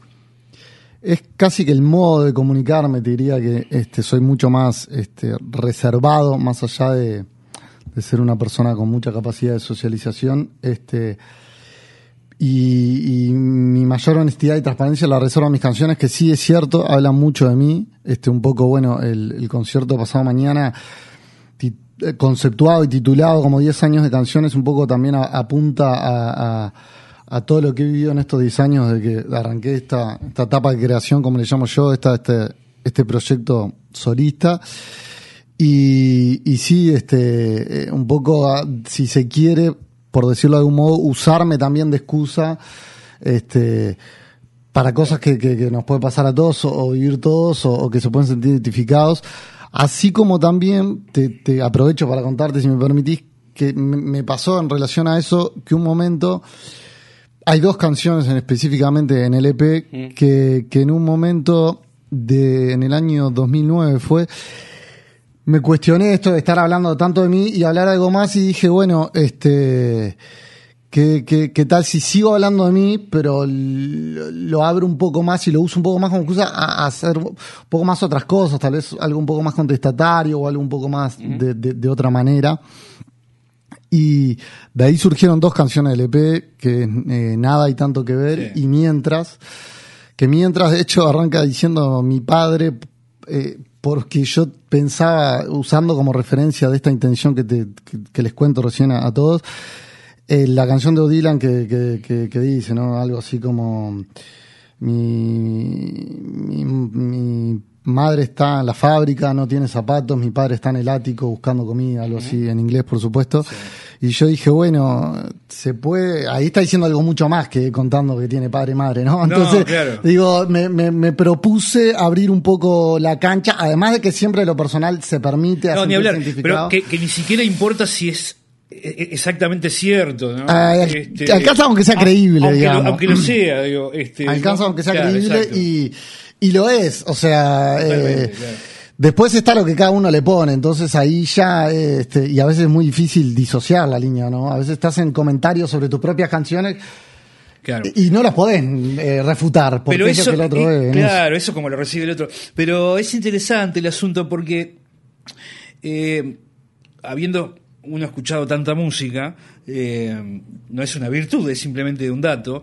es casi que el modo de comunicarme, te diría que este, soy mucho más este, reservado, más allá de, de ser una persona con mucha capacidad de socialización, este, y, y mi mayor honestidad y transparencia la reservo a mis canciones, que sí es cierto, hablan mucho de mí, este, un poco, bueno, el, el concierto pasado mañana, tit, conceptuado y titulado como diez años de canciones, un poco también a, apunta a, a a todo lo que he vivido en estos diez años de que arranqué esta, esta etapa de creación, como le llamo yo, esta, este, este proyecto solista. Y, y sí, este, un poco, si se quiere, por decirlo de algún modo, usarme también de excusa, este, para cosas que, que, que nos puede pasar a todos, o, o vivir todos, o, o que se pueden sentir identificados. Así como también, te, te aprovecho para contarte, si me permitís, que me, me pasó en relación a eso, que un momento, hay dos canciones en, específicamente en el E P, mm. que, que en un momento, de en el año dos mil nueve fue, me cuestioné esto de estar hablando tanto de mí y hablar algo más, y dije, bueno, este, ¿qué, qué, qué tal si sigo hablando de mí, pero lo, lo abro un poco más y lo uso un poco más como excusa a, a hacer un poco más otras cosas, tal vez algo un poco más contestatario o algo un poco más uh-huh. de, de, de otra manera? Y de ahí surgieron dos canciones del E P, que eh, Nada y Tanto que Ver, sí. y Mientras, que Mientras de hecho arranca diciendo mi padre, eh, porque yo pensaba, usando como referencia de esta intención que, te, que, que les cuento recién a, a todos, eh, la canción de Dylan que, que, que, que dice, ¿no? Algo así como mi, mi, mi madre está en la fábrica, no tiene zapatos, mi padre está en el ático buscando comida, algo así, en inglés por supuesto. Sí. Y yo dije, bueno, se puede, ahí está diciendo algo mucho más que contando que tiene padre y madre, ¿no? Entonces, no, claro. digo, me, me, me propuse abrir un poco la cancha, además de que siempre lo personal se permite hacer. No, ni hablar, pero que, que ni siquiera importa si es exactamente cierto, ¿no? Ah, este, alcanza aunque sea creíble, aunque digamos. Lo, aunque lo sea, digo. Este, alcanza ¿no? aunque sea claro, creíble exacto. y, y lo es, o sea... Eh, claro. Después está lo que cada uno le pone, entonces ahí ya, este, y a veces es muy difícil disociar la línea, ¿no? A veces estás en comentarios sobre tus propias canciones claro. y no las podés eh, refutar, porque pero eso, es lo que el otro eh, ve. Claro, eso como lo recibe el otro. Pero es interesante el asunto porque, eh, habiendo uno escuchado tanta música, eh, no es una virtud, es simplemente un dato,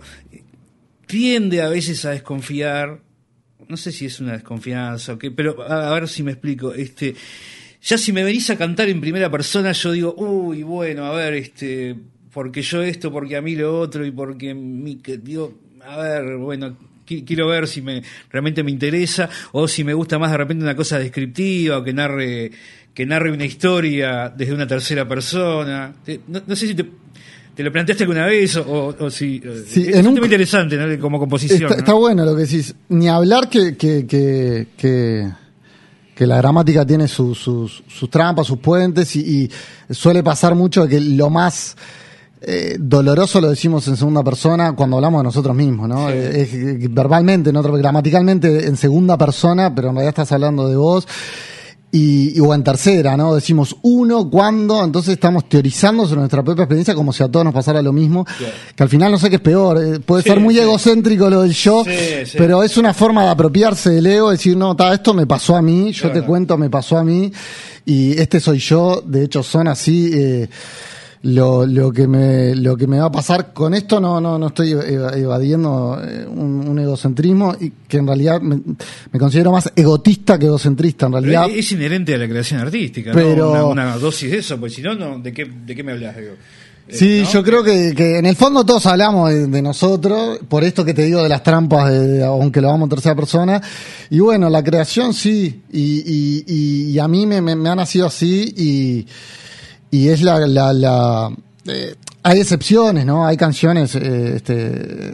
tiende a veces a desconfiar. No sé si es una desconfianza o qué, pero a, a ver si me explico. Este, ya si me venís a cantar en primera persona, yo digo, uy, bueno, a ver, este, porque yo esto, porque a mí lo otro, y porque mi, que, digo, a ver, bueno, qu- quiero ver si me realmente me interesa, o si me gusta más de repente una cosa descriptiva, o que narre, que narre una historia desde una tercera persona. No, no sé si te... ¿Te lo planteaste alguna vez o, o, o si...? Sí, es un tema interesante, ¿no? Como composición. Está, ¿no? está bueno lo que decís. Ni hablar que, que, que, que, que la gramática tiene sus, sus, sus trampas, sus puentes, y, y suele pasar mucho que lo más eh, doloroso lo decimos en segunda persona cuando hablamos de nosotros mismos, ¿no? Sí. Es, es, verbalmente, ¿no? Gramaticalmente en segunda persona, pero en realidad estás hablando de vos. Y, y o en tercera, ¿no? Decimos uno, cuándo, entonces estamos teorizando sobre nuestra propia experiencia como si a todos nos pasara lo mismo, yeah. que al final no sé qué es peor, eh, puede sí, ser muy sí. egocéntrico lo del yo, sí, sí. pero es una forma de apropiarse del ego, decir, no, ta, esto me pasó a mí, yo claro. te cuento, me pasó a mí, y este soy yo, de hecho son así, eh, lo, lo que me, lo que me va a pasar con esto, no, no, no estoy evadiendo un, un egocentrismo, y que en realidad me, me considero más egotista que egocentrista, en realidad. Pero es inherente a la creación artística, pero, ¿no? Una, una dosis de eso, pues si no, no, ¿de qué, de qué me hablas? Digo, eh, sí, ¿no? yo creo que, que en el fondo todos hablamos de, de nosotros, por esto que te digo de las trampas, de, de, aunque lo hagamos en tercera persona, y bueno, la creación sí, y, y, y, y a mí me, me, me ha nacido así, y Y es la... la, la eh, hay excepciones, ¿no? Hay canciones, eh, este,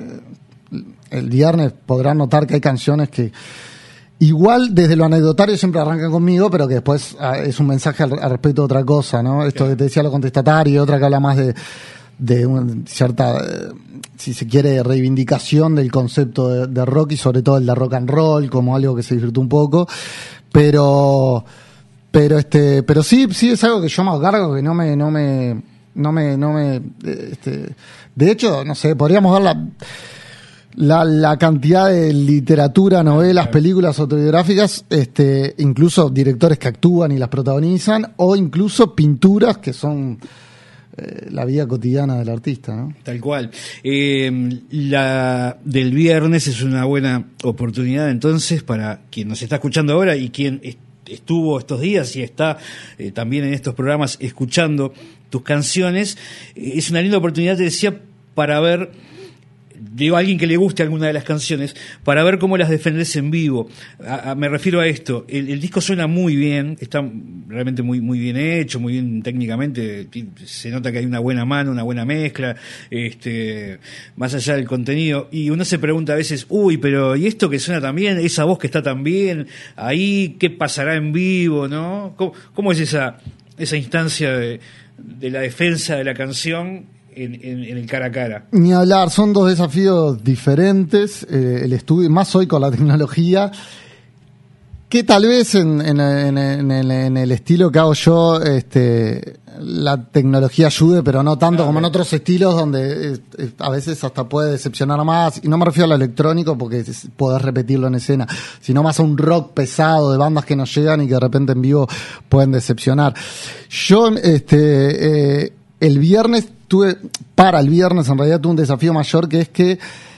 el viernes podrán notar que hay canciones que igual desde lo anecdotario siempre arrancan conmigo, pero que después ah, es un mensaje al, al respecto de otra cosa, ¿no? Esto que te decía lo contestatario, y otra que habla más de, de una cierta, eh, si se quiere, reivindicación del concepto de, de rock, y sobre todo el de rock and roll, como algo que se disfrutó un poco, pero... Pero este, pero sí, sí es algo que yo me hago cargo, que no me, no me, no me, no me, este, de hecho, no sé, podríamos ver la, la, la cantidad de literatura, novelas, películas autobiográficas, este, incluso directores que actúan y las protagonizan, o incluso pinturas que son eh, la vida cotidiana del artista, ¿no? Tal cual. Eh, la del viernes es una buena oportunidad entonces para quien nos está escuchando ahora y quien está estuvo estos días y está eh, también en estos programas escuchando tus canciones, eh, es una linda oportunidad, te decía, para ver digo, a alguien que le guste alguna de las canciones, para ver cómo las defendés en vivo. A, a, me refiero a esto, el, el disco suena muy bien, está realmente muy muy bien hecho, muy bien técnicamente, se nota que hay una buena mano, una buena mezcla, este, más allá del contenido, y uno se pregunta a veces, uy, pero ¿y esto que suena tan bien? ¿Esa voz que está tan bien? ¿Ahí qué pasará en vivo? ¿No? ¿Cómo, cómo es esa, esa instancia de, de la defensa de la canción En, en, en el cara a cara? Ni hablar, son dos desafíos diferentes, eh, el estudio, más hoy con la tecnología, que tal vez en, en, en, en, el, en el estilo que hago yo, este, la tecnología ayude, pero no tanto ah, como en otros estilos donde es, es, a veces hasta puede decepcionar más, y no me refiero a lo electrónico porque es, podés repetirlo en escena, sino más a un rock pesado de bandas que nos llegan y que de repente en vivo pueden decepcionar. Yo, este, eh, el viernes tuve, para el viernes en realidad tuve un desafío mayor, que es que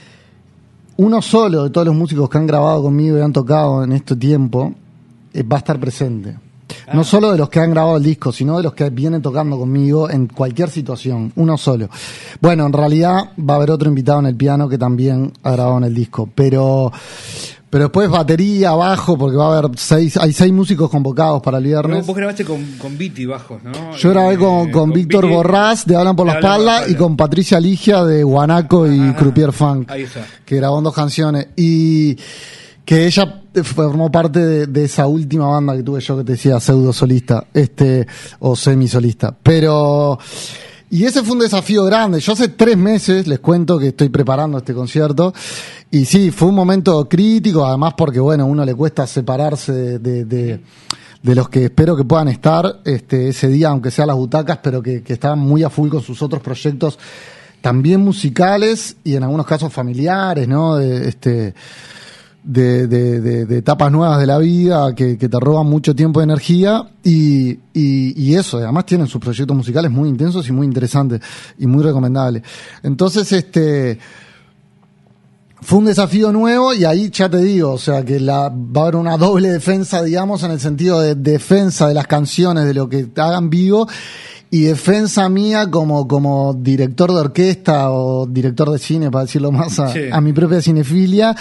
uno solo de todos los músicos que han grabado conmigo y han tocado en este tiempo eh, va a estar presente. Ah. No solo de los que han grabado el disco, sino de los que vienen tocando conmigo en cualquier situación, uno solo. Bueno, en realidad va a haber otro invitado en el piano que también ha grabado en el disco, pero... Pero después batería, bajo, porque va a haber seis, hay seis músicos convocados para el viernes. Pero vos grabaste con, con Viti bajos, ¿no? Yo grabé con, con, con Víctor Viti, Borrás de Hablan por la Espalda y con Patricia Ligia de Guanaco y ah, Croupier Funk. Ahí está. Que grabó dos canciones. Y que ella formó parte de, de esa última banda que tuve yo que te decía pseudo solista, este, o semi solista. Pero... Y ese fue un desafío grande. Yo hace tres meses les cuento que estoy preparando este concierto. Y sí, fue un momento crítico, además porque, bueno, a uno le cuesta separarse de, de, de, de los que espero que puedan estar este, ese día, aunque sea las butacas, pero que, que estaban muy a full con sus otros proyectos, también musicales y en algunos casos familiares, ¿no? De, este, de, de, de, de etapas nuevas de la vida que, que te roban mucho tiempo y energía. Y, y, y eso, además tienen sus proyectos musicales muy intensos y muy interesantes y muy recomendables. Entonces, este... fue un desafío nuevo y ahí ya te digo, o sea, que la, va a haber una doble defensa, digamos, en el sentido de defensa de las canciones, de lo que hagan vivo, y defensa mía como, como director de orquesta o director de cine, para decirlo más a, sí. a mi propia cinefilia,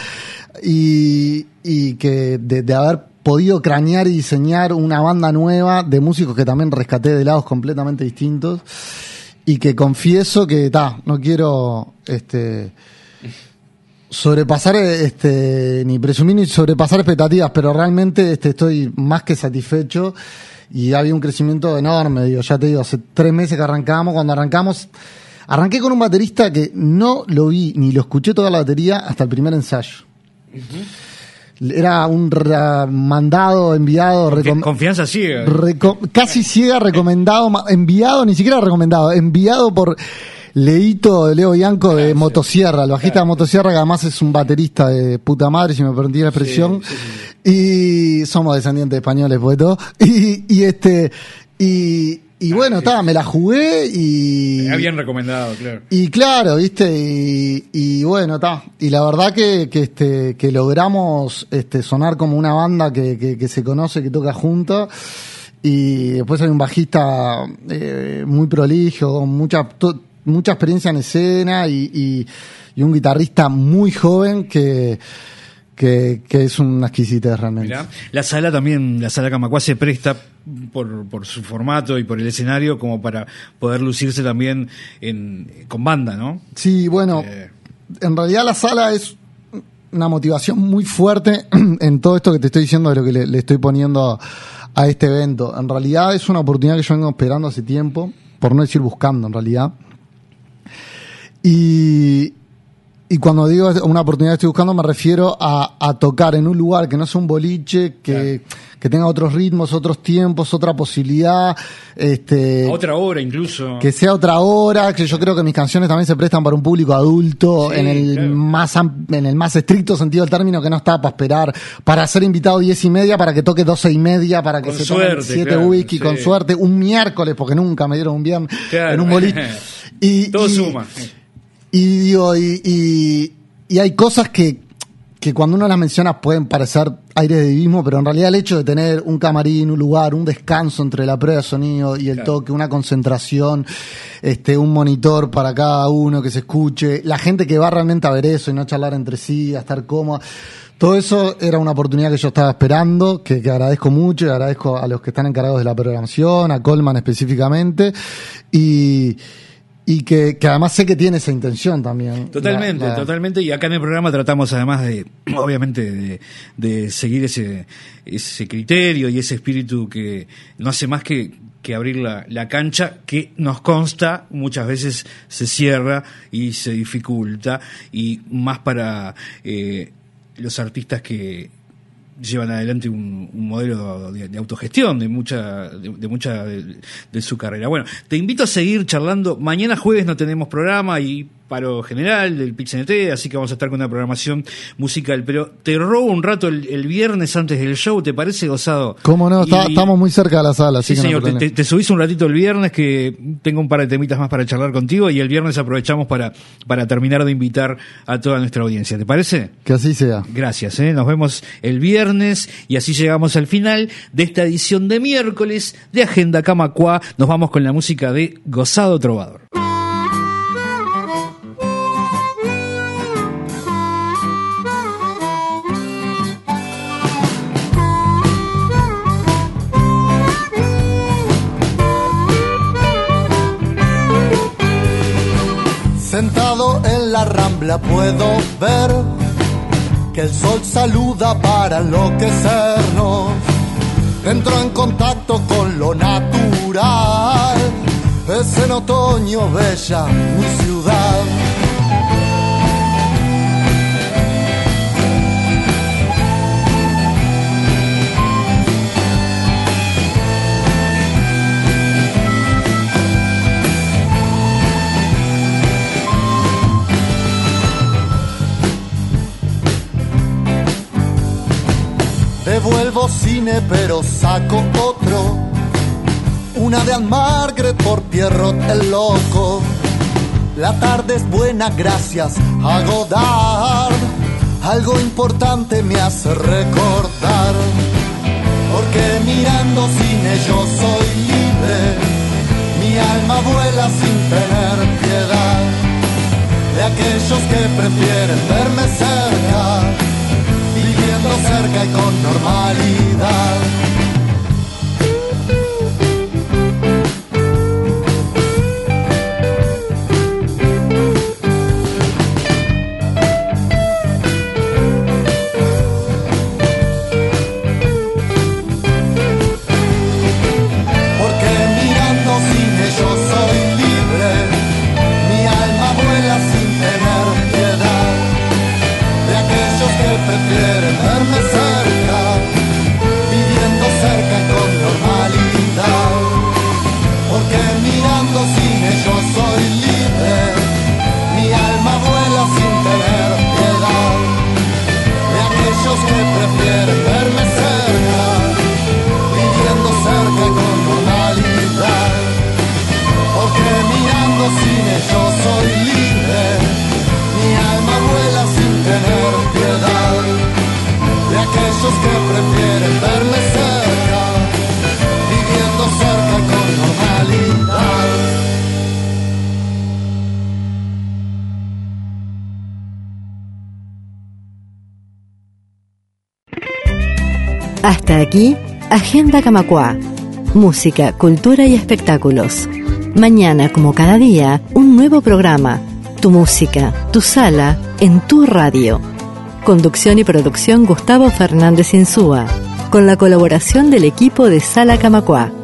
y, y que de, de haber podido cranear y diseñar una banda nueva de músicos que también rescaté de lados completamente distintos, y que confieso que, ta, no quiero, este... sobrepasar este ni presumir ni sobrepasar expectativas, pero realmente este estoy más que satisfecho y había un crecimiento enorme, digo, ya te digo, hace tres meses que arrancamos, cuando arrancamos arranqué con un baterista que no lo vi ni lo escuché toda la batería hasta el primer ensayo. Uh-huh. Era un ra- mandado, enviado, Confi- recom- confianza ciega, reco- casi ciega, recomendado, ma- enviado, ni siquiera recomendado, enviado por Leito de Leo Bianco de claro, Motosierra, el bajista claro. de Motosierra, que además es un baterista de puta madre, si me permitís la expresión, sí, sí, sí. Y somos descendientes españoles, pues todo, y, y este, y, y bueno, está, sí. me la jugué y... Me habían recomendado, claro. Y claro, viste, y, y bueno, está, y la verdad que, que este, que logramos, este, sonar como una banda que, que, que se conoce, que toca junta. Y después hay un bajista, eh, muy prolijo, con mucha, to, mucha experiencia en escena y, y, y un guitarrista muy joven que, que, que es una exquisitez realmente. Mirá, la sala también, la sala Camacuá se presta por, por su formato y por el escenario como para poder lucirse también en, con banda, ¿no? Sí, bueno, eh... en realidad la sala es una motivación muy fuerte en todo esto que te estoy diciendo de lo que le, le estoy poniendo a, a este evento. En realidad es una oportunidad que yo vengo esperando hace tiempo, por no decir buscando en realidad. Y, y cuando digo una oportunidad que estoy buscando me refiero a, a tocar en un lugar que no sea un boliche, que, claro. que tenga otros ritmos, otros tiempos, otra posibilidad. Este, a otra hora incluso. Que sea otra hora, que yo creo que mis canciones también se prestan para un público adulto, sí, en el claro. más en el más estricto sentido del término, que no está para esperar, para ser invitado diez y media, para que toque doce y media, para que con se suerte, tomen siete claro, whisky, sí. con suerte, un miércoles, porque nunca me dieron un viernes claro. en un boliche. Y, todo y, suma. Y digo, y, y, y hay cosas que, que cuando uno las menciona pueden parecer aires de divismo, pero en realidad el hecho de tener un camarín, un lugar, un descanso entre la prueba de sonido y el claro. toque, una concentración, este, un monitor para cada uno que se escuche, la gente que va realmente a ver eso y no a charlar entre sí, a estar cómoda. Todo eso era una oportunidad que yo estaba esperando, que, que agradezco mucho y agradezco a los que están encargados de la programación, a Colman específicamente, y, y que, que además sé que tiene esa intención también. Totalmente, la, la... totalmente, y acá en el programa tratamos además de, obviamente, de, de seguir ese, ese criterio y ese espíritu que no hace más que, que abrir la, la cancha, que nos consta muchas veces se cierra y se dificulta, y más para... Eh, los artistas que llevan adelante un, un modelo de, de autogestión de mucha de, de mucha de, de su carrera. Bueno, te invito a seguir charlando. Mañana jueves no tenemos programa y paro general del Pit-C N T, así que vamos a estar con una programación musical, pero te robo un rato el, el viernes antes del show, ¿te parece, Gozado? ¿Cómo no? Está, y, estamos muy cerca de la sala, así sí, que señor, no te, te subís un ratito el viernes, que tengo un par de temitas más para charlar contigo, y el viernes aprovechamos para, para terminar de invitar a toda nuestra audiencia, ¿te parece? Que así sea. Gracias, ¿eh? Nos vemos el viernes, y así llegamos al final de esta edición de miércoles de Agenda Camacuá. Nos vamos con la música de Gozado Trovador. Sentado en la rambla puedo ver que el sol saluda para enloquecernos. Entro en contacto con lo natural, es en otoño bella mi ciudad. Devuelvo cine pero saco otro, una de Ann Margaret por Pierrot el Loco. La tarde es buena gracias a Godard, algo importante me hace recordar, porque mirando cine yo soy libre, mi alma vuela sin tener piedad de aquellos que prefieren verme cerca, viviendo cerca y con normalidad. Porque mirando cine yo soy libre, mi alma vuela sin tener piedad de aquellos que prefieren verme cerca, viviendo cerca y con normalidad. Porque mirando cine yo soy libre, mi alma vuela sin tener piedad de aquellos que prefieren verme cerca, viviendo cerca y con normalidad. Porque mirando cine yo soy libre, mi alma vuela sin tener piedad de aquellos que prefieren verme cerca, viviendo cerca y con normalidad. Hasta aquí, Agenda Camacuá. Música, cultura y espectáculos. Mañana, como cada día, un nuevo programa. Tu música, tu sala, en tu radio. Conducción y producción Gustavo Fernández Insúa, con la colaboración del equipo de Sala Camacuá.